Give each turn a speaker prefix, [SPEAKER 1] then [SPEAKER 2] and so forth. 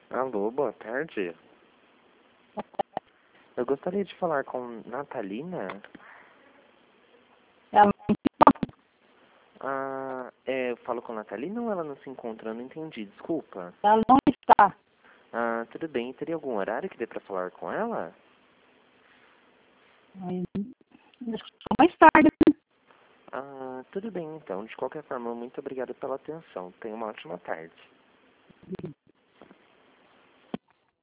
[SPEAKER 1] Alô, boa tarde. Eu gostaria de falar com Natalina.
[SPEAKER 2] Ela
[SPEAKER 1] Eu falo com Natalina ou ela não se encontra? Eu não entendi, desculpa.
[SPEAKER 2] não está.
[SPEAKER 1] Tudo bem. Teria algum horário que dê pra falar com ela?
[SPEAKER 2] Mais tarde.
[SPEAKER 1] Tudo bem então. De qualquer forma, muito obrigado pela atenção. Tenha uma ótima tarde.